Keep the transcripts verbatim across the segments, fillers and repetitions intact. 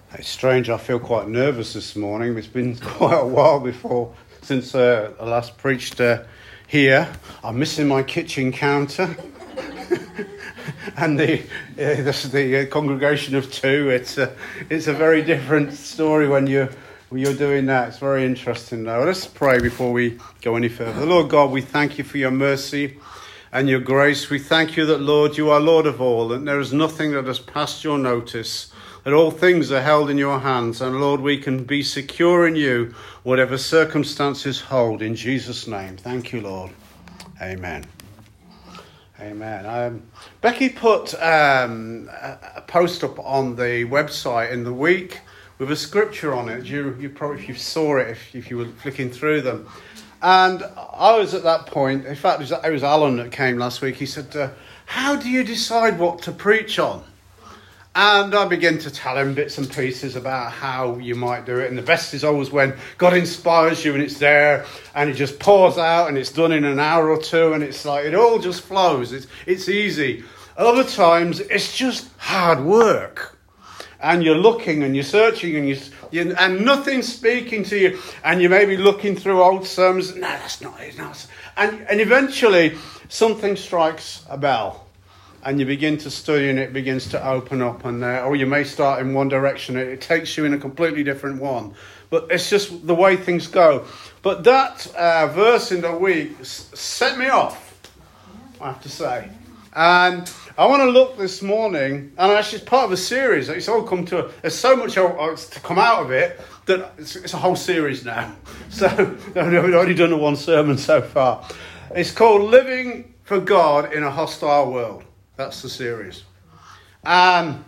It's strange, I feel quite nervous this morning. It's been quite a while before, since uh, I last preached uh, here. I'm missing my kitchen counter. and the, uh, the, the uh, congregation of two. It's a, it's a very different story when you're, when you're doing that. It's very interesting though. Let's pray before we go any further. Lord God, we thank you for your mercy and your grace. We thank you that, Lord, you are Lord of all, and there is nothing that has passed your notice, that all things are held in your hands. And Lord, we can be secure in you, whatever circumstances hold, in Jesus' name. Thank you, Lord. Amen. Amen. Um, Becky put um, a, a post up on the website in the week with a scripture on it. You, you probably, if you saw it, if, if you were flicking through them. And I was at that point, in fact, it was, it was Alan that came last week. He said, uh, how do you decide what to preach on? And I began to tell him bits and pieces about how you might do it. And the best is always when God inspires you and it's there and it just pours out and it's done in an hour or two and it's like, it all just flows. It's, it's easy. Other times it's just hard work. And you're looking and you're searching and you, you and nothing's speaking to you. And you may be looking through old sermons. No, that's not it. No. And, and eventually something strikes a bell. And you begin to study and it begins to open up. and uh, Or you may start in one direction. It, it takes you in a completely different one. But it's just the way things go. But that uh, verse in the week s- set me off, I have to say. And I want to look this morning, and actually it's part of a series. It's all come to, a, there's so much to come out of it that it's, it's a whole series now. So we've only done the one sermon so far. It's called Living for God in a Hostile World. That's the series. Um,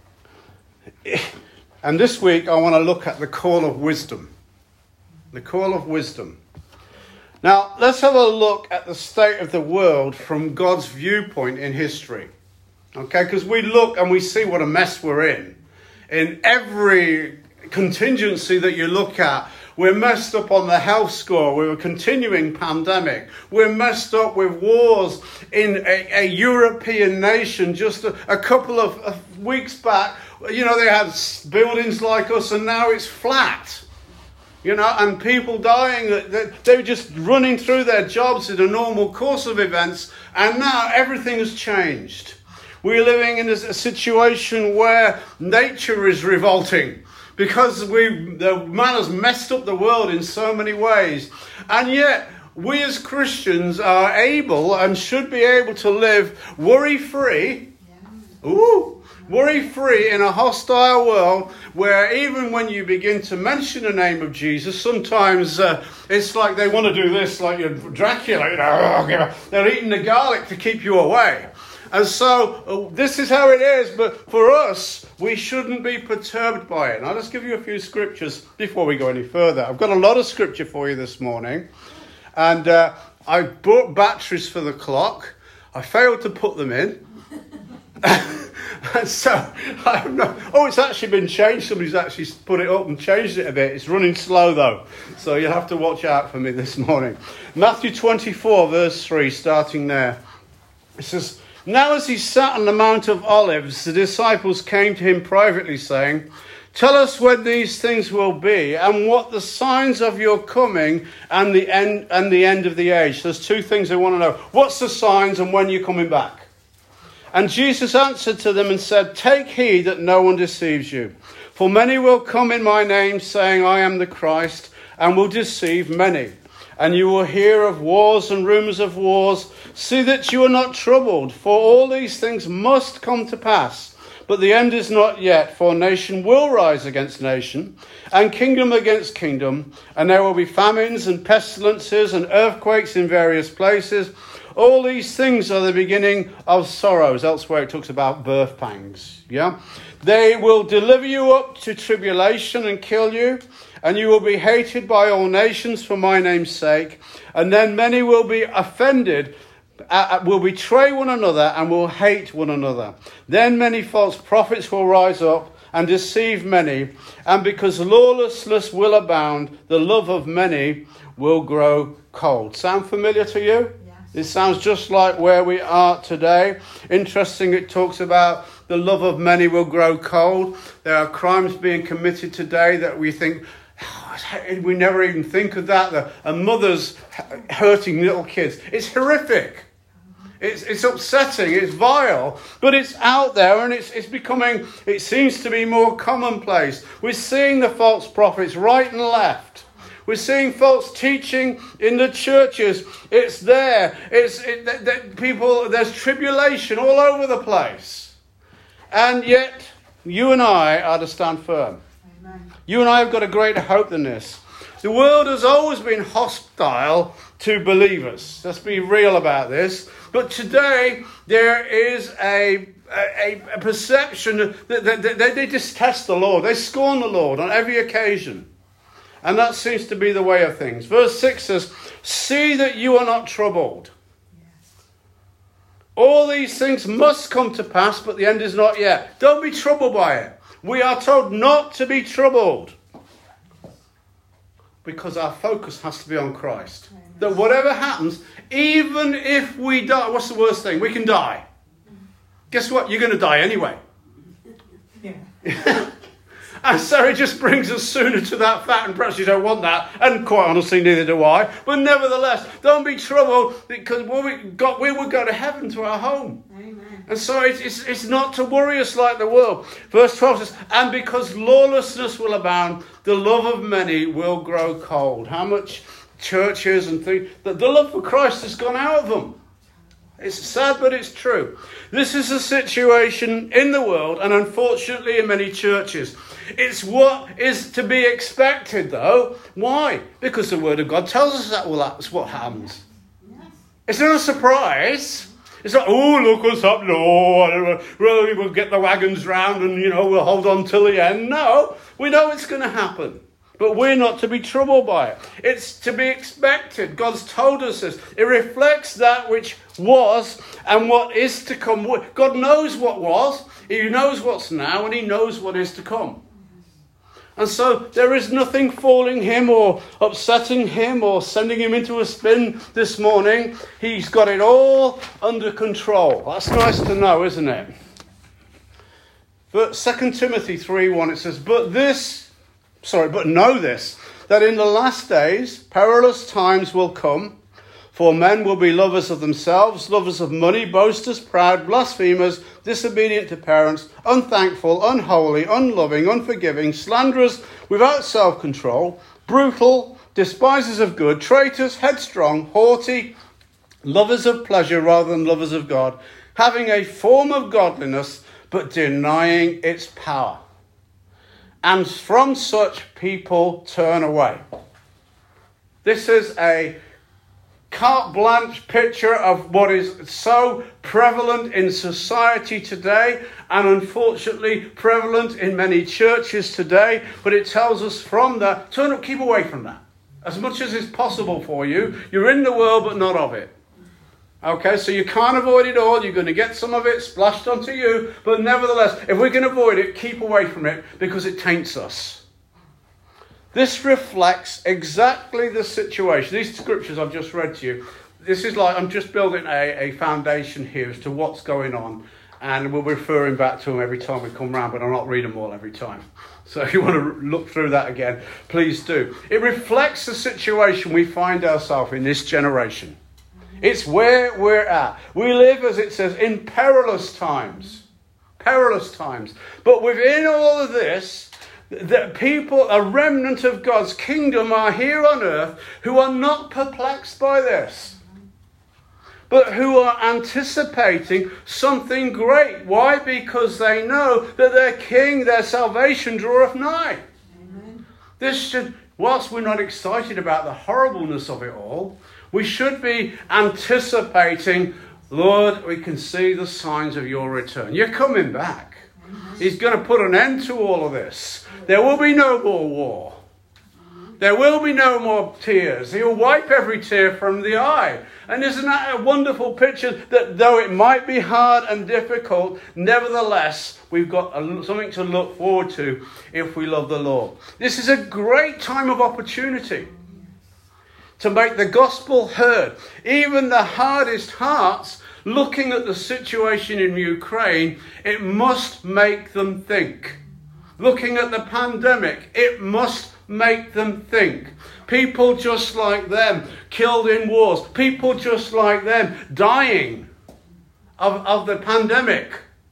and this week I want to look at the call of wisdom. The call of wisdom. Now, let's have a look at the state of the world from God's viewpoint in history. Okay, because we look and we see what a mess we're in. In every contingency that you look at, we're messed up on the health score with a continuing pandemic. We're messed up with wars in a, a European nation. Just a, a couple of, of weeks back, you know, they had buildings like us and now it's flat. You know, and people dying, they, they were just running through their jobs in a normal course of events. And now everything has changed. We're living in a, a situation where nature is revolting. Because we, the man has messed up the world in so many ways. And yet, we as Christians are able and should be able to live worry-free. Yeah. Ooh, worry-free in a hostile world where even when you begin to mention the name of Jesus, sometimes uh, it's like they want to do this, like you're Dracula, you know, they're eating the garlic to keep you away. And so uh, this is how it is, but for us, we shouldn't be perturbed by it. And I'll just give you a few scriptures before we go any further. I've got a lot of scripture for you this morning. And uh, I bought batteries for the clock. I failed to put them in. and so, I'm not, oh, it's actually been changed. Somebody's actually put it up and changed it a bit. It's running slow, though. So you'll have to watch out for me this morning. Matthew twenty-four, verse three, starting there. It says, now as he sat on the Mount of Olives, the disciples came to him privately, saying, tell us when these things will be, and what the signs of your coming and the end and the end of the age. There's two things they want to know. What's the signs and when you're coming back? And Jesus answered to them and said, take heed that no one deceives you. For many will come in my name, saying, I am the Christ, and will deceive many. And you will hear of wars and rumours of wars. See that you are not troubled, for all these things must come to pass. But the end is not yet, for nation will rise against nation, and kingdom against kingdom. And there will be famines and pestilences and earthquakes in various places. All these things are the beginning of sorrows. Elsewhere it talks about birth pangs. Yeah, they will deliver you up to tribulation and kill you. And you will be hated by all nations for my name's sake. And then many will be offended, uh, will betray one another, and will hate one another. Then many false prophets will rise up and deceive many. And because lawlessness will abound, the love of many will grow cold. Sound familiar to you? Yes. It sounds just like where we are today. Interesting, it talks about the love of many will grow cold. There are crimes being committed today that we think, oh, we never even think of that. The, a mother's hurting little kids. It's horrific. It's, it's upsetting, it's vile, but it's out there and it's, it's becoming, it seems to be more commonplace. We're seeing the false prophets right and left. We're seeing false teaching in the churches. It's there. It's it, that, that people. There's tribulation all over the place, and yet you and I are to stand firm. Amen. You and I have got a greater hope than this. The world has always been hostile to believers. Let's be real about this. But today there is a a, a perception that, that, that they detest the Lord. They scorn the Lord on every occasion. And that seems to be the way of things. Verse six says, see that you are not troubled. Yes. All these things must come to pass, but the end is not yet. Don't be troubled by it. We are told not to be troubled. Because our focus has to be on Christ. Amen. That whatever happens, even if we die, what's the worst thing? We can die. Guess what? You're going to die anyway. Yeah. And so it just brings us sooner to that fact, and perhaps you don't want that, and quite honestly, neither do I. But nevertheless, don't be troubled, because when we got, we will go to heaven, to our home. Amen. And so it's, it's, it's not to worry us like the world. Verse twelve says, and because lawlessness will abound, the love of many will grow cold. How much churches and things, the, the love for Christ has gone out of them. It's sad, but it's true. This is the situation in the world, and unfortunately in many churches. It's what is to be expected, though. Why? Because the Word of God tells us that well, that's what happens. Yes. It's not a surprise. It's not, oh, look what's up, Lord. Really, we'll get the wagons round and, you know, we'll hold on till the end. No, we know it's going to happen. But we're not to be troubled by it. It's to be expected. God's told us this. It reflects that which was and what is to come. God knows what was. He knows what's now, and he knows what is to come. And so there is nothing falling him or upsetting him or sending him into a spin this morning. He's got it all under control. That's nice to know, isn't it? But Second Timothy three one, it says, But this, sorry, but know this, that in the last days perilous times will come, for men will be lovers of themselves, lovers of money, boasters, proud, blasphemers, disobedient to parents, unthankful, unholy, unloving, unforgiving, slanderers, without self-control, brutal, despisers of good, traitors, headstrong, haughty, lovers of pleasure rather than lovers of God, having a form of godliness, but denying its power. And from such people turn away. This is a carte blanche picture of what is so prevalent in society today, and unfortunately prevalent in many churches today. But it tells us from that, turn up, keep away from that. As much as is possible for you. You're in the world, but not of it. Okay, so you can't avoid it all. You're going to get some of it splashed onto you. But nevertheless, if we can avoid it, keep away from it, because it taints us. This reflects exactly the situation. These scriptures I've just read to you, this is like I'm just building a, a foundation here as to what's going on. And we'll be referring back to them every time we come round, but I'll not read them all every time. So if you want to look through that again, please do. It reflects the situation we find ourselves in this generation. It's where we're at. We live, as it says, in perilous times. Perilous times. But within all of this, that people, a remnant of God's kingdom, are here on earth who are not perplexed by this, but who are anticipating something great. Why? Because they know that their King, their salvation, draweth nigh. Amen. This should, whilst we're not excited about the horribleness of it all, we should be anticipating, Lord, we can see the signs of your return. You're coming back. Amen. He's going to put an end to all of this. There will be no more war. There will be no more tears. He'll wipe every tear from the eye. And isn't that a wonderful picture, that though it might be hard and difficult, nevertheless, we've got a, something to look forward to if we love the Lord. This is a great time of opportunity to make the gospel heard. Even the hardest hearts looking at the situation in Ukraine, it must make them think. Looking at the pandemic, it must make them think. People just like them killed in wars. People just like them dying of, of the pandemic.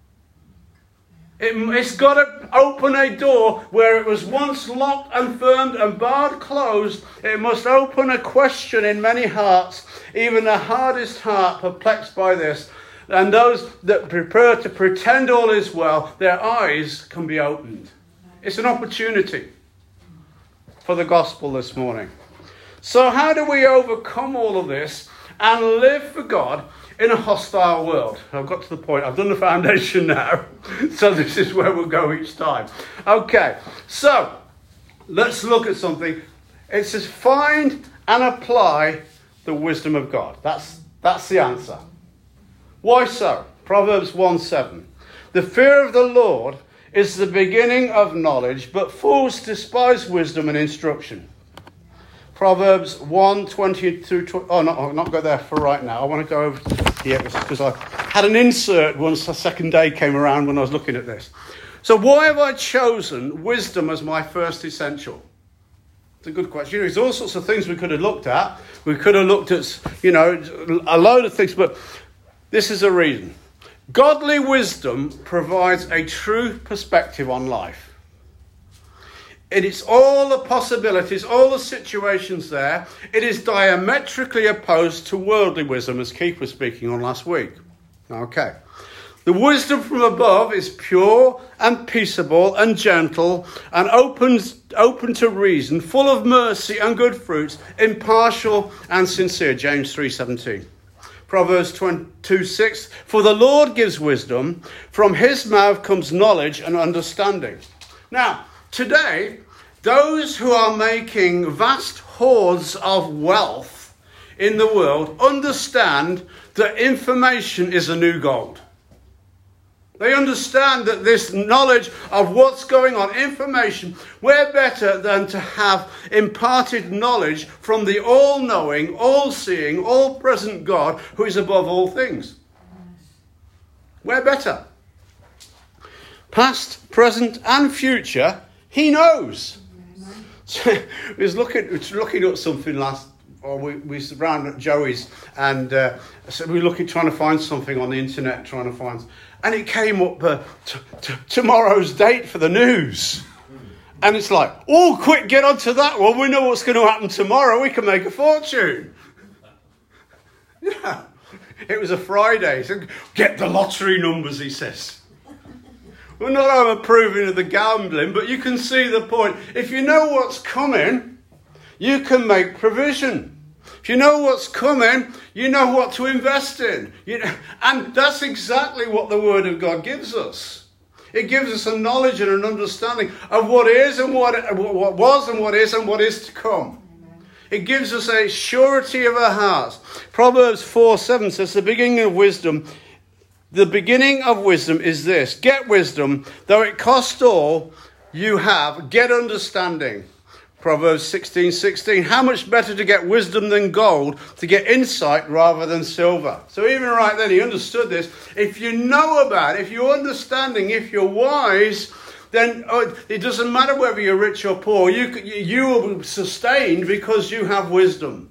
It, it's got to open a door where it was once locked and firmed and barred closed. It must open a question in many hearts, even the hardest heart perplexed by this. And those that prepare to pretend all is well, their eyes can be opened. It's an opportunity for the gospel this morning. So how do we overcome all of this and live for God in a hostile world? I've got to the point. I've done the foundation now. So this is where we'll go each time. Okay, so let's look at something. It says find and apply the wisdom of God. That's, that's the answer. Why so? Proverbs one seven. The fear of the Lord is the beginning of knowledge, but fools despise wisdom and instruction. Proverbs one twenty through twenty. Oh, no, I'll not go there for right now. I want to go over to here because I had an insert once the second day came around when I was looking at this. So why have I chosen wisdom as my first essential? It's a good question. You know, there's all sorts of things we could have looked at. We could have looked at, you know, a load of things, but this is a reason. Godly wisdom provides a true perspective on life. It is all the possibilities, all the situations there. It is diametrically opposed to worldly wisdom, as Keith was speaking on last week. Okay. The wisdom from above is pure and peaceable and gentle and opens, open to reason, full of mercy and good fruits, impartial and sincere. James three seventeen. Proverbs twenty-two six. For the Lord gives wisdom, from his mouth comes knowledge and understanding. Now, today, those who are making vast hoards of wealth in the world understand that information is a new gold. They understand that this knowledge of what's going on, information, we're better than to have imparted knowledge from the all-knowing, all-seeing, all-present God who is above all things. We're better. Past, present and future, he knows. So, we was looking, we was looking at something last, or we, we was around at Joey's, and uh, so we were looking, trying to find something on the internet, trying to find, and it came up uh, t- t- tomorrow's date for the news. And it's like, oh, quick, get onto that one. We know what's going to happen tomorrow. We can make a fortune. Yeah, it was a Friday. So get the lottery numbers, he says. Well, not I'm approving of the gambling, but you can see the point. If you know what's coming, you can make provision. If you know what's coming, you know what to invest in. You know, and that's exactly what the Word of God gives us. It gives us a knowledge and an understanding of what is and what, what was and what is and what is to come. It gives us a surety of our hearts. Proverbs four seven says, the beginning of wisdom, the beginning of wisdom is this. Get wisdom, though it cost all you have, get understanding. Proverbs sixteen sixteen. How much better to get wisdom than gold, to get insight rather than silver. So even right then he understood this. If you know about it, if you're understanding, if you're wise, then oh, it doesn't matter whether you're rich or poor. You, you will be sustained because you have wisdom.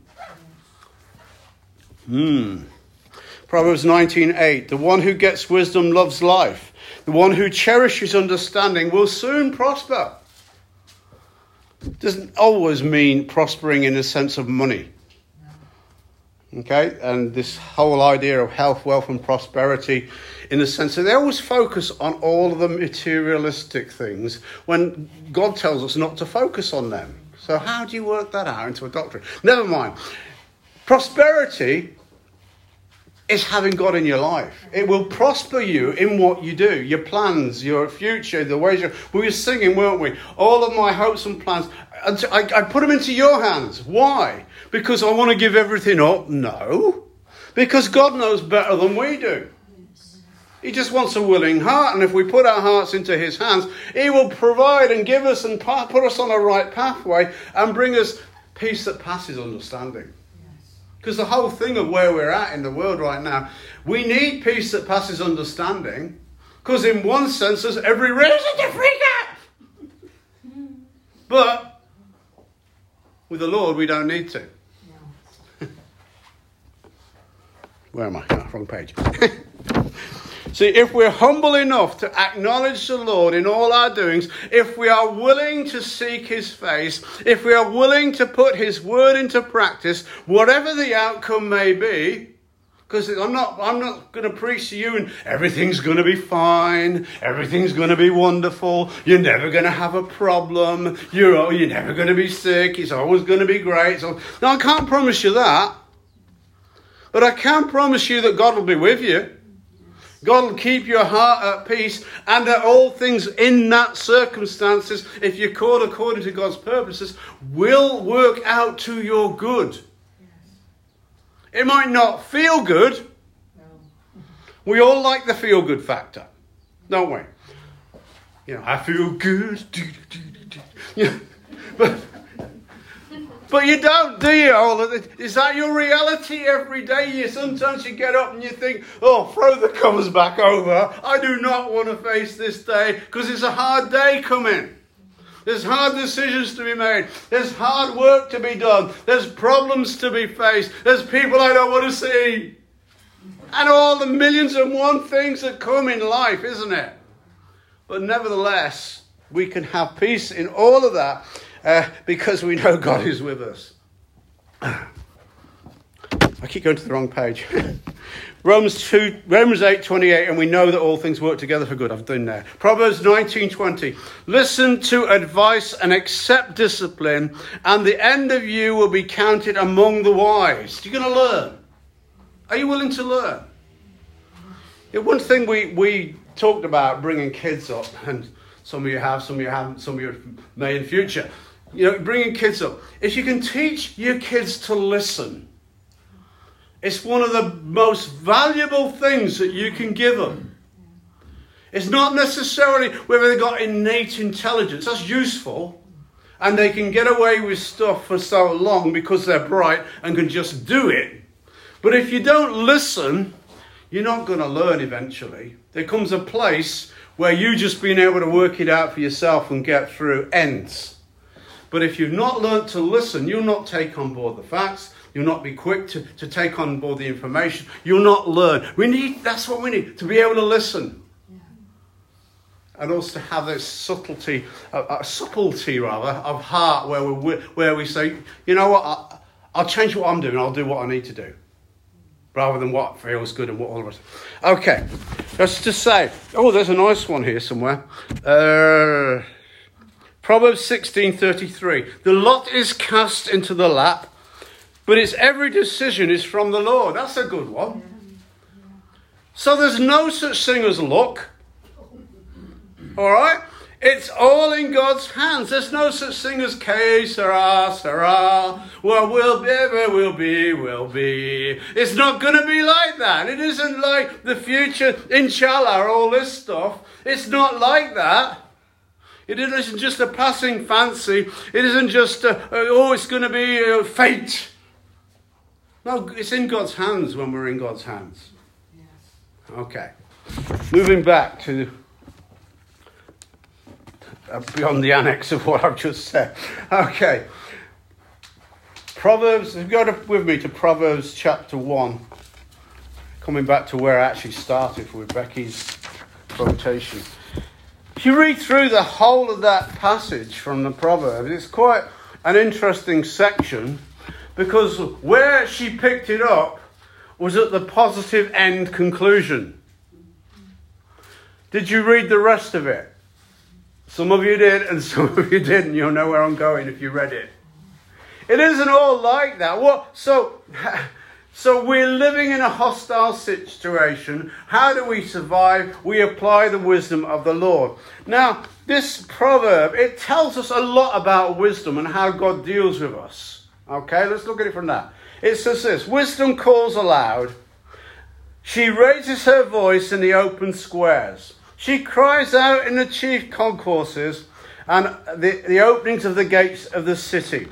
Hmm. Proverbs nineteen eight. The one who gets wisdom loves life. The one who cherishes understanding will soon prosper. Doesn't always mean prospering in the sense of money. Okay, and this whole idea of health, wealth and prosperity in the sense that they always focus on all of the materialistic things when God tells us not to focus on them. So how do you work that out into a doctrine? Never mind. Prosperity is having God in your life. It will prosper you in what you do, your plans, your future, the ways you... We were singing, weren't we? All of my hopes and plans, I, I put them into your hands. Why? Because I want to give everything up? No. Because God knows better than we do. He just wants a willing heart, and if we put our hearts into his hands, he will provide and give us and put us on a right pathway and bring us peace that passes understanding. Because the whole thing of where we're at in the world right now, we need peace that passes understanding. Because in one sense, there's every reason to freak out. But with the Lord, we don't need to. No. Where am I? Oh, wrong page. See, if we're humble enough to acknowledge the Lord in all our doings, if we are willing to seek his face, if we are willing to put his word into practice, whatever the outcome may be, because I'm not, I'm not going to preach to you and everything's going to be fine, everything's going to be wonderful, you're never going to have a problem, you're, you're never going to be sick, it's always going to be great. So, no, I can't promise you that. But I can promise you that God will be with you. God will keep your heart at peace, and that all things in that circumstances, if you're called according to God's purposes, will work out to your good. Yes. It might not feel good. No. We all like the feel good factor, don't we? You know, I feel good. You know, but But you don't, do you? All of it. Is that your reality every day? You sometimes you get up and you think, oh, throw the covers back over. I do not want to face this day because it's a hard day coming. There's hard decisions to be made. There's hard work to be done. There's problems to be faced. There's people I don't want to see. And all the millions and one things that come in life, isn't it? But nevertheless, we can have peace in all of that. Uh, because we know God is with us. I keep going to the wrong page. Romans two, Romans eight twenty-eight, and we know that all things work together for good. I've done there. Proverbs nineteen twenty. Listen to advice and accept discipline, and the end of you will be counted among the wise. You're going to learn. Are you willing to learn? Yeah, one thing we, we talked about bringing kids up, and some of you have, some of you haven't, some of you may in future. You know, bringing kids up. If you can teach your kids to listen, it's one of the most valuable things that you can give them. It's not necessarily whether they've got innate intelligence. That's useful. And they can get away with stuff for so long because they're bright and can just do it. But if you don't listen, you're not going to learn eventually. There comes a place where you just being able to work it out for yourself and get through ends. But if you've not learnt to listen, you'll not take on board the facts. You'll not be quick to, to take on board the information. You'll not learn. We need, that's what we need, to be able to listen. Yeah. And also to have this subtlety, a, a subtlety rather, of heart where we where we say, you know what, I, I'll change what I'm doing. I'll do what I need to do. Rather than what feels good and what all of us. Okay, let's just say, oh, there's a nice one here somewhere. Uh... Proverbs sixteen thirty-three. The lot is cast into the lap, but its every decision is from the Lord. That's a good one. So there's no such thing as luck. All right? It's all in God's hands. There's no such thing as que sera, sera. Well, will be, will be, will be. It's not going to be like that. It isn't like the future, inshallah, all this stuff. It's not like that. It isn't just a passing fancy. It isn't just, a, oh, it's going to be a fate. No, it's in God's hands when we're in God's hands. Yes. Okay. Moving back to uh, beyond the annex of what I've just said. Okay. Proverbs, go to, with me to Proverbs chapter one. Coming back to where I actually started with Becky's quotation. If you read through the whole of that passage from the Proverbs, it's quite an interesting section because where she picked it up was at the positive end conclusion. Did you read the rest of it? Some of you did and some of you didn't. You'll know where I'm going if you read it. It isn't all like that. What? So... So we're living in a hostile situation. How do we survive? We apply the wisdom of the Lord. Now, this proverb, it tells us a lot about wisdom and how God deals with us. Okay, let's look at it from that. It says this, wisdom calls aloud. She raises her voice in the open squares. She cries out in the chief concourses and the, the openings of the gates of the city.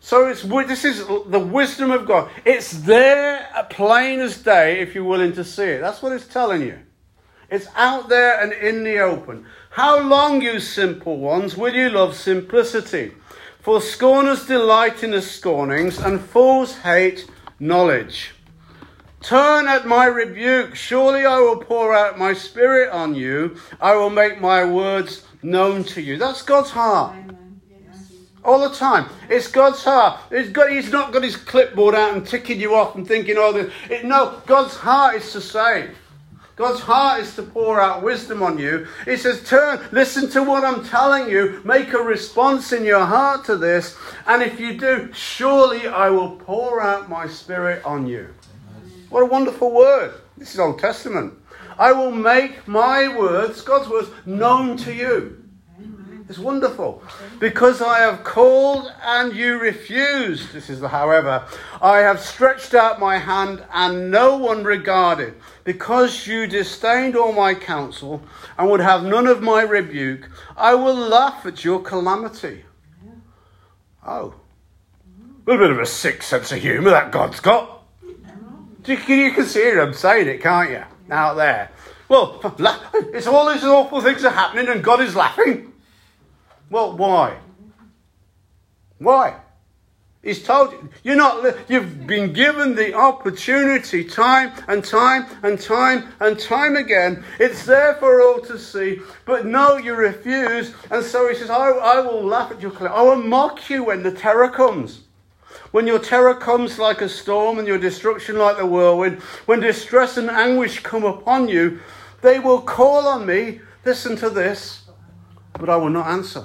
So it's this is the wisdom of God. It's there, plain as day, if you're willing to see it. That's what it's telling you. It's out there and in the open. How long, you simple ones, will you love simplicity? For scorners delight in the scornings, and fools hate knowledge. Turn at my rebuke. Surely I will pour out my spirit on you. I will make my words known to you. That's God's heart. All the time. It's God's heart. It's got, he's not got his clipboard out and ticking you off and thinking, oh, this. It, no, God's heart is to save. God's heart is to pour out wisdom on you. He says, turn, listen to what I'm telling you. Make a response in your heart to this. And if you do, surely I will pour out my spirit on you. What a wonderful word. This is Old Testament. I will make my words, God's words, known to you. It's wonderful. Because I have called and you refused. This is the however. I have stretched out my hand and no one regarded. Because you disdained all my counsel and would have none of my rebuke, I will laugh at your calamity. Oh. A little bit of a sick sense of humour that God's got. You can, you can see him saying it, can't you? Out there. Well, it's all these awful things are happening and God is laughing. Well, why? Why? He's told you, you're not, you've been given the opportunity time and time and time and time again. It's there for all to see. But no, you refuse. And so he says, I, I will laugh at your calamity. I will mock you when the terror comes. When your terror comes like a storm and your destruction like the whirlwind, when distress and anguish come upon you, they will call on me, listen to this, but I will not answer.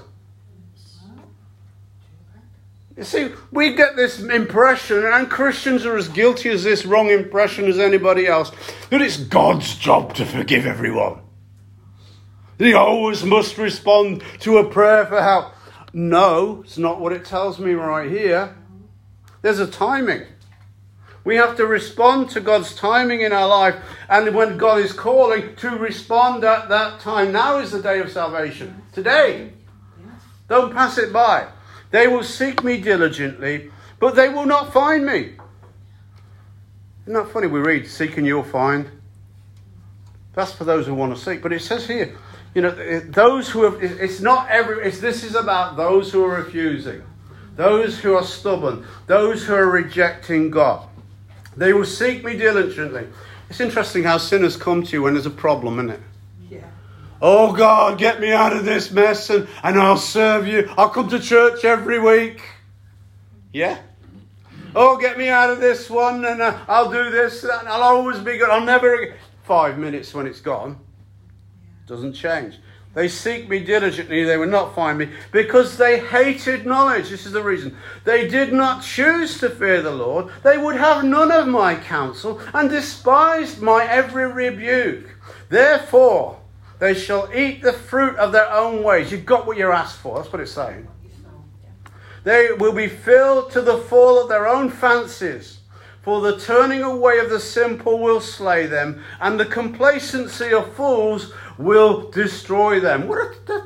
You see, we get this impression, and Christians are as guilty as this wrong impression as anybody else, that it's God's job to forgive everyone. He always must respond to a prayer for help. No, it's not what it tells me right here. There's a timing. We have to respond to God's timing in our life. And when God is calling, to respond at that time. Now is the day of salvation. Today. Don't pass it by. They will seek me diligently, but they will not find me. Isn't that funny? We read, seek and you'll find. That's for those who want to seek. But it says here, you know, those who have, it's not every, it's, this is about those who are refusing. Those who are stubborn, those who are rejecting God. They will seek me diligently. It's interesting how sinners come to you when there's a problem, isn't it? Yeah. Oh God, get me out of this mess and, and I'll serve you. I'll come to church every week. Yeah. Oh, get me out of this one and uh, I'll do this and I'll always be good. I'll never... Five minutes when it's gone. Doesn't change. They seek me diligently, they will not find me, because they hated knowledge. This is the reason. They did not choose to fear the Lord. They would have none of my counsel, and despised my every rebuke. Therefore, they shall eat the fruit of their own ways. You've got what you're asked for. That's what it's saying. They will be filled to the fall of their own fancies. For the turning away of the simple will slay them, and the complacency of fools will destroy them. What a,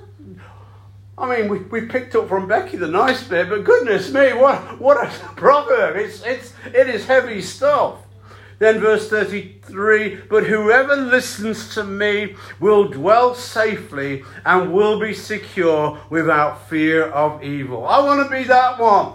I mean, we, we picked up from Becky the nice bit, but goodness me, what what a proverb. It's, it's, it is heavy stuff. Then verse thirty-three, but whoever listens to me will dwell safely and will be secure without fear of evil. I want to be that one.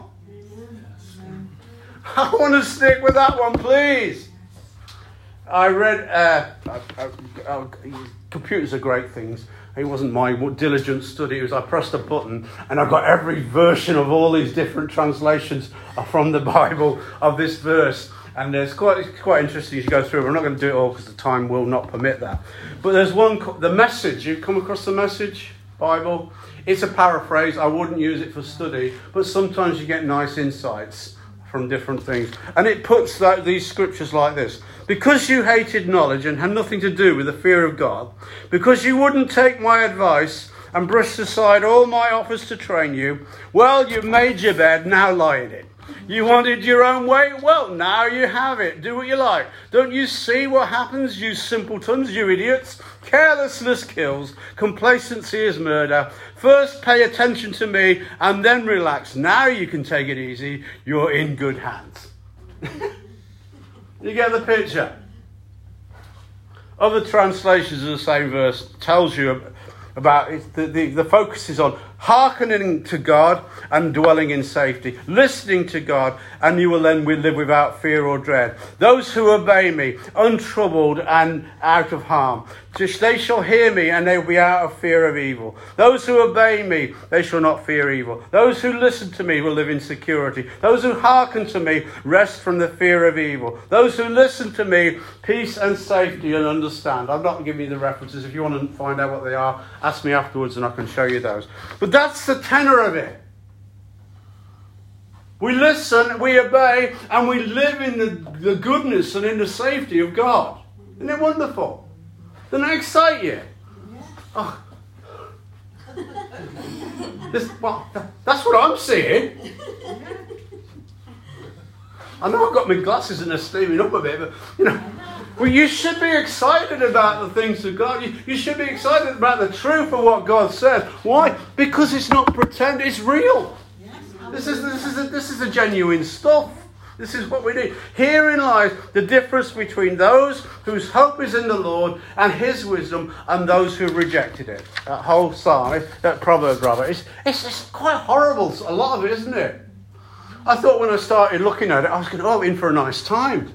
I want to stick with that one, please. I read, uh, uh, uh, uh, computers are great things. It wasn't my diligent study. It was I pressed a button and I got every version of all these different translations from the Bible of this verse. And it's quite, it's quite interesting as you go through. We're not going to do it all because the time will not permit that. But there's one, the Message. You've come across the Message Bible? It's a paraphrase. I wouldn't use it for study. But sometimes you get nice insights from different things. And it puts that, these scriptures like this. Because you hated knowledge and had nothing to do with the fear of God, because you wouldn't take my advice and brushed aside all my offers to train you, well, you've made your bed, now lie in it. You wanted your own way? Well, now you have it. Do what you like. Don't you see what happens, you simpletons, you idiots? Carelessness kills. Complacency is murder. First pay attention to me and then relax. Now you can take it easy. You're in good hands. You get the picture? Other translations of the same verse tells you about it, the, the, the focus is on hearkening to God and dwelling in safety, listening to God, and you will then live without fear or dread. Those who obey me, untroubled and out of harm, they shall hear me and they will be out of fear of evil. Those who obey me, they shall not fear evil. Those who listen to me will live in security. Those who hearken to me rest from the fear of evil. Those who listen to me, peace and safety and understand. I'm not giving you the references. If you want to find out what they are, ask me afterwards and I can show you those. But that's the tenor of it. We listen, we obey, and we live in the, the goodness and in the safety of God. Isn't it wonderful? Doesn't that excite you? Oh. This, well, that's what I'm seeing. I know I've got my glasses and they're steaming up a bit, but, you know, well, you should be excited about the things of God. You, you should be excited about the truth of what God says. Why? Because it's not pretend, it's real. This is, this is, a, this is a genuine stuff. This is what we need. Herein lies the difference between those whose hope is in the Lord and his wisdom and those who rejected it. That whole psalm, that proverb rather, it's, it's, it's quite horrible, a lot of it, isn't it? I thought when I started looking at it, I was going, oh, in for a nice time.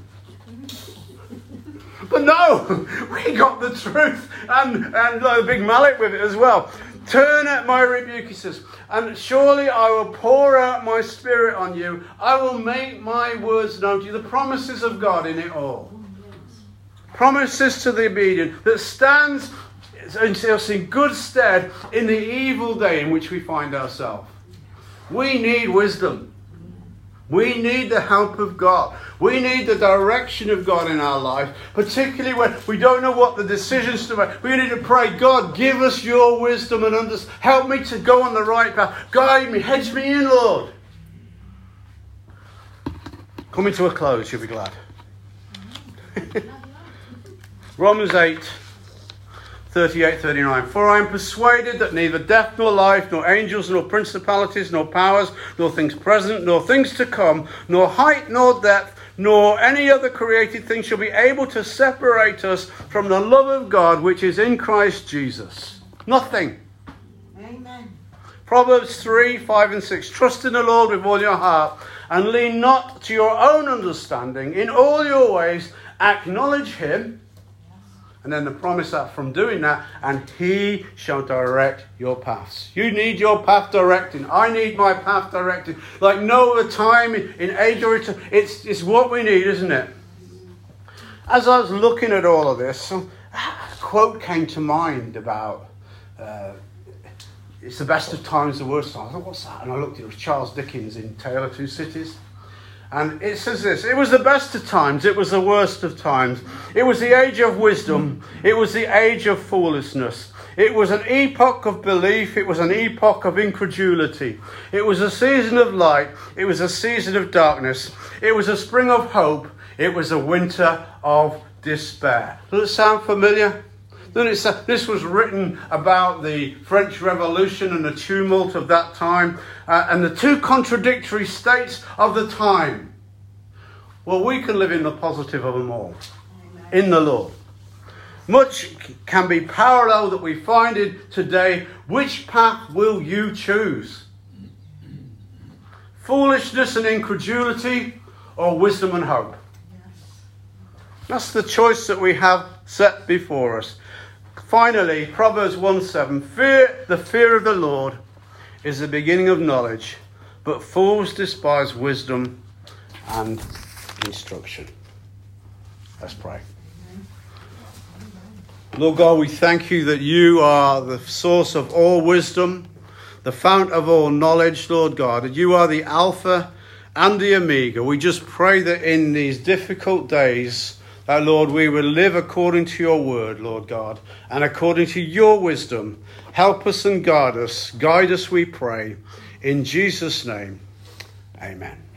But no, we got the truth and, and a big mallet with it as well. Turn at my rebuke, he says, and surely I will pour out my spirit on you. I will make my words known to you. The promises of God in it all. Promises to the obedient that stands us in good stead in the evil day in which we find ourselves. We need wisdom. We need the help of God. We need the direction of God in our life, particularly when we don't know what the decisions to make. We need to pray, God, give us your wisdom and understand. Help me to go on the right path. Guide me, hedge me in, Lord. Coming to a close, you'll be glad. Romans eight, thirty-eight, thirty-nine. For I am persuaded that neither death nor life, nor angels, nor principalities, nor powers, nor things present, nor things to come, nor height, nor depth, nor any other created thing shall be able to separate us from the love of God which is in Christ Jesus. Nothing. Amen. Proverbs three, five and six. Trust in the Lord with all your heart and lean not to your own understanding. In all your ways acknowledge him. And then the promise that from doing that, and he shall direct your paths. You need your path directing. I need my path directed. Like no other time in, in age or time. It's, it's what we need, isn't it? As I was looking at all of this, a quote came to mind about, uh, it's the best of times, the worst times. I thought, what's that? And I looked, it was Charles Dickens in Tale of Two Cities. And it says this: it was the best of times, it was the worst of times. It was the age of wisdom, it was the age of foolishness. It was an epoch of belief, it was an epoch of incredulity. It was a season of light, it was a season of darkness. It was a spring of hope, it was a winter of despair. Does it sound familiar? This was written about the French Revolution and the tumult of that time uh, and the two contradictory states of the time. Well, we can live in the positive of them all, in the Lord. Much can be parallel that we find it today. Which path will you choose? Foolishness and incredulity, or wisdom and hope? That's the choice that we have set before us. Finally, Proverbs one seven. Fear, the fear of the Lord is the beginning of knowledge, but fools despise wisdom and instruction. Let's pray. Lord God, we thank you that you are the source of all wisdom, the fount of all knowledge, Lord God, that you are the Alpha and the Omega. We just pray that in these difficult days, that, Lord, we will live according to your word, Lord God, and according to your wisdom. Help us and guide us. Guide us, we pray. In Jesus' name, amen.